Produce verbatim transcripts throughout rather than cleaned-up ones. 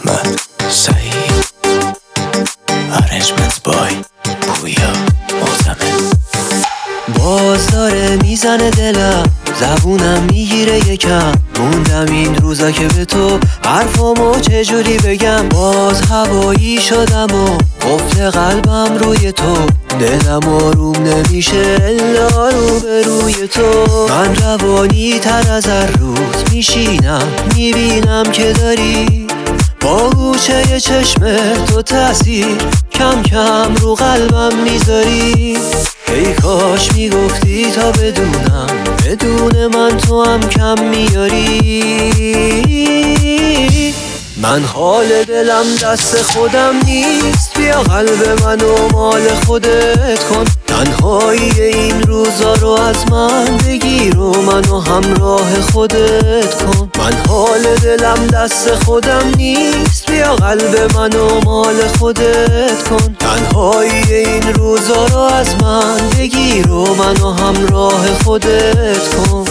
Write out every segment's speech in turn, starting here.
احمد سعید ارنجمنت بای پویا معتمد. باز داره میزنه دلم، زبونم میگیره یکم، موندم این روزا که به تو حرفامو چجوری بگم. باز هوایی شدم و قفل قلبم روی تو، دلم آروم نمیشه الا رو به روی تو. من روانی تر از هر روز میشینم، میبینم که داری با گوشه چشم تو تاثیر کم کم رو قلبم میذاری. ای کاش میگفتی تا بدونم، بدون من تو هم کم میاری. من حال دلم دست خودم نیست، بیا قلب منو مال خودت کن. تنهایی این روزا رو از من بگیر و منو همراه خودت کن. من حال دلم دست خودم نیست، بیا قلب منو مال خودت کن. تنهایی این روزا رو از من بگیر و منو همراه خودت کن.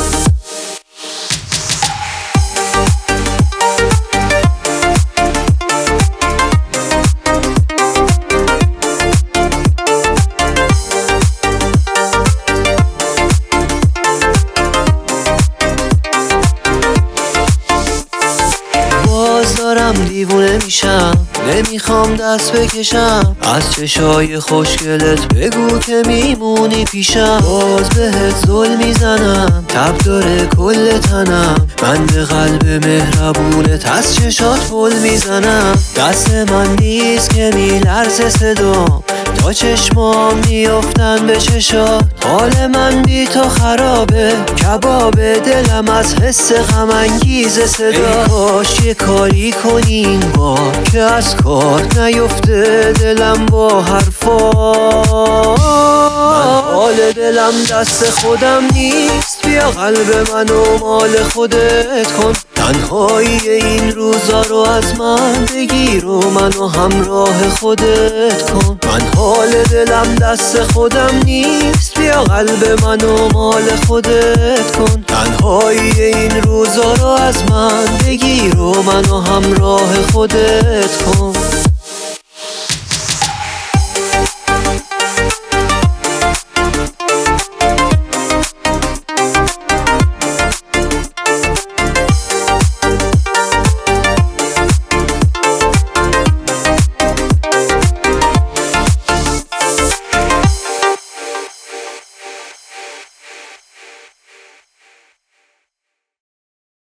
دارم دیوونه میشم، نمیخوام دست بکشم از چشای خوشگلت، بگو که میمونی پیشم. باز بهت زل میزنم، تب داره کل تنم، من به قلب مهربونت از چشات پل میزنم. دست من نیست که میلرزه صدام، تا چشمام میافتن به چشات. حال من بی تو خرابه، کباب دلم از حس غم انگیز صدا. ای کاش یه کاری کنی این بار که از کار نیفته دلم با حرفات. من حال دلم دست خودم نیست، بیا قلب منو مال خودت کن. تنهایی این روزا رو از من بگیر و منو همراه خودت کن. من حال دلم دست خودم نیست، بیا قلب منو مال خودت کن. تنهایی این روزا رو از من بگیر و منو همراه خودت کن.